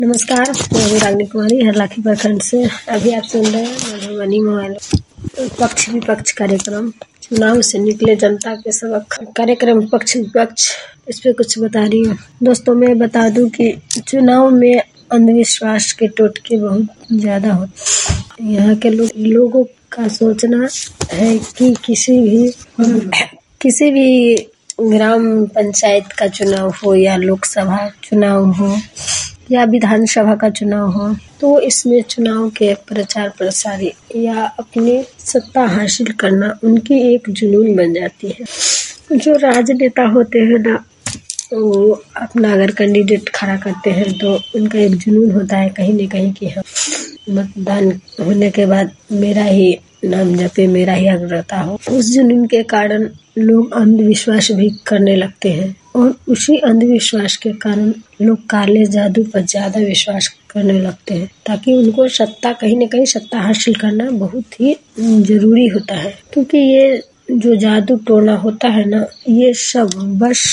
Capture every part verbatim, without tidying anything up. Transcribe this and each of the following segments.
नमस्कार, मैं हूँ रागिनी कुमारी हरलाखी प्रखंड से। अभी आप सुन रहे हैं मधुबनी मोबाइल पक्ष विपक्ष कार्यक्रम। चुनाव से निकले जनता के सबक कार्यक्रम पक्ष विपक्ष, इस पे कुछ बता रही हूँ। दोस्तों, मैं बता दूं कि चुनाव में अंधविश्वास के टोटके बहुत ज़्यादा होते हैं। यहाँ के लो, लोगों का सोचना है कि किसी भी किसी भी ग्राम पंचायत का चुनाव हो या लोकसभा चुनाव हो या विधानसभा का चुनाव हो, तो इसमें चुनाव के प्रचार प्रसार या अपनी सत्ता हासिल करना उनकी एक जुनून बन जाती है। जो राजनेता होते हैं ना, वो अपना अगर कैंडिडेट खड़ा करते हैं तो उनका एक जुनून होता है कहीं न कहीं कि हम मतदान होने के बाद मेरा ही नाम जपे, मेरा ही अग्रता हो। उस जुनून के कारण लोग अंधविश्वास भी करने लगते हैं और उसी अंधविश्वास के कारण लोग काले जादू पर ज्यादा विश्वास करने लगते हैं, ताकि उनको सत्ता कहीं न कहीं सत्ता हासिल करना बहुत ही जरूरी होता है। क्योंकि ये जो जादू टोना होता है ना, ये सब बस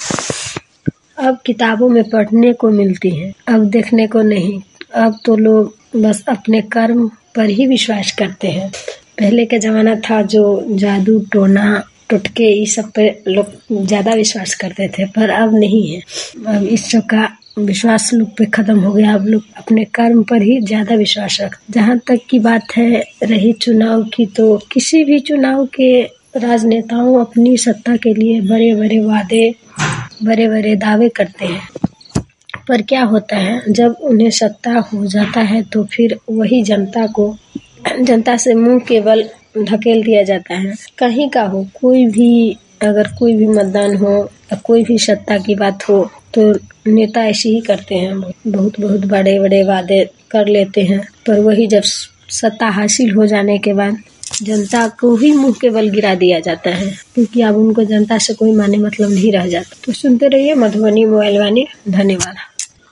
अब किताबों में पढ़ने को मिलती है, अब देखने को नहीं। अब तो लोग बस अपने कर्म पर ही विश्वास करते हैं। पहले का जमाना था जो जादू टोना टोटके इस सब पे लोग ज्यादा विश्वास करते थे, पर अब नहीं है। अब इस सब का विश्वास लोग पे खत्म हो गया। अब लोग अपने कर्म पर ही ज्यादा विश्वास रखते। जहाँ तक की बात है रही चुनाव की, तो किसी भी चुनाव के राजनेताओं अपनी सत्ता के लिए बड़े बड़े वादे बड़े बड़े दावे करते हैं, पर क्या होता है जब उन्हें सत्ता हो जाता है तो फिर वही जनता को जनता से मुंह के बल ढकेल दिया जाता है। कहीं का हो, कोई भी अगर कोई भी मतदान हो या कोई भी सत्ता की बात हो, तो नेता ऐसे ही करते हैं, बहुत बहुत बड़े बड़े वादे कर लेते हैं, पर वही जब सत्ता हासिल हो जाने के बाद जनता को ही मुंह के बल गिरा दिया जाता है, क्योंकि अब उनको जनता से कोई माने मतलब नहीं रह जाता। तो सुनते रहिए मधुबनी मोबाइल वाणी। धन्यवाद।